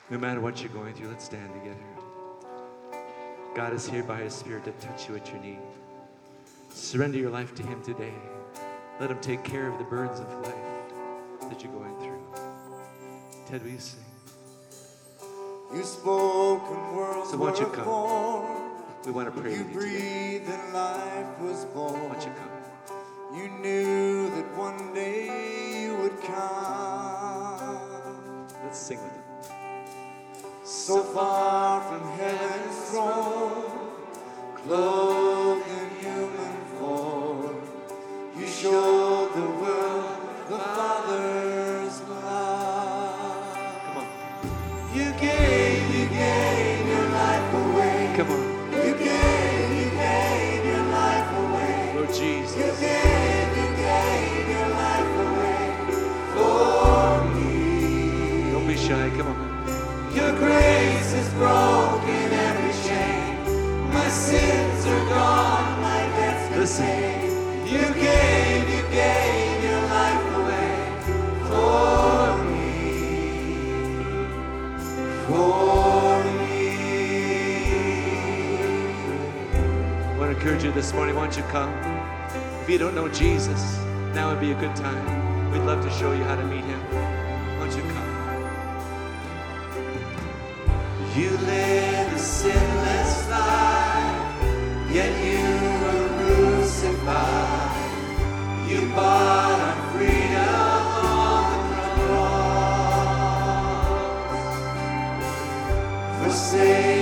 No matter what you're going through, let's stand together. God is here by His Spirit to touch you at your need. Surrender your life to Him today. Let Him take care of the burdens of life that you're going through. Ted, will you sing? You spoke and worlds So why don't you were come? born. We want to pray You with you today. breathed and life was born. Why don't you come? You knew that one day you would come. Let's sing with Him. So far from heaven's throne, clothed in human form, you showed the world the Father's love. Come on. You gave your life away. Come on. You gave your life away. Lord Jesus. You gave your life away for me. Don't be shy. Come on. Your grace has broken every chain. My sins are gone, my debt's been Listen. paid. You gave your life away for me. For me. I want to encourage you this morning. Why don't you come? If you don't know Jesus, now would be a good time. We'd love to show you how to meet Him. Why don't you come? You lived a sinless life, yet you were crucified. You bought our freedom on the cross. For saving